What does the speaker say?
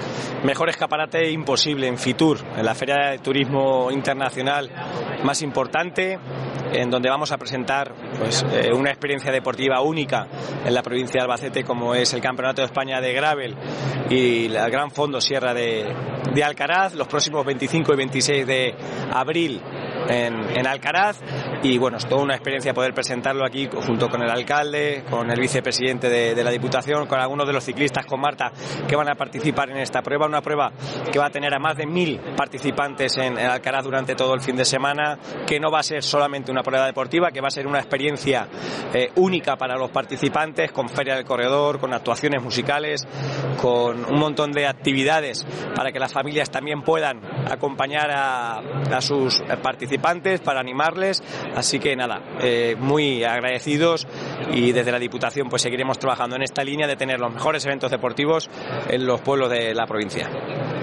mejor escaparate imposible en Fitur, en la Feria de Turismo Internacional más importante, en donde vamos a presentar pues, una experiencia deportiva única en la provincia de Albacete, como es el Campeonato de España de Gravel y el Gran Fondo Sierra de Alcaraz, los próximos 25 y 26 de abril en Alcaraz. Y bueno, es toda una experiencia poder presentarlo aquí junto con el alcalde, con el vicepresidente de la Diputación, con algunos de los ciclistas, con Marta, que van a participar en esta prueba, una prueba que va a tener a más de 1000 participantes en Alcaraz durante todo el fin de semana, que no va a ser solamente una prueba deportiva, que va a ser una experiencia única para los participantes, con feria del corredor, con actuaciones musicales, con un montón de actividades para que las familias también puedan acompañar a sus participantes, para animarles. Así que nada, muy agradecidos, y desde la Diputación pues seguiremos trabajando en esta línea de tener los mejores eventos deportivos en los pueblos de la provincia.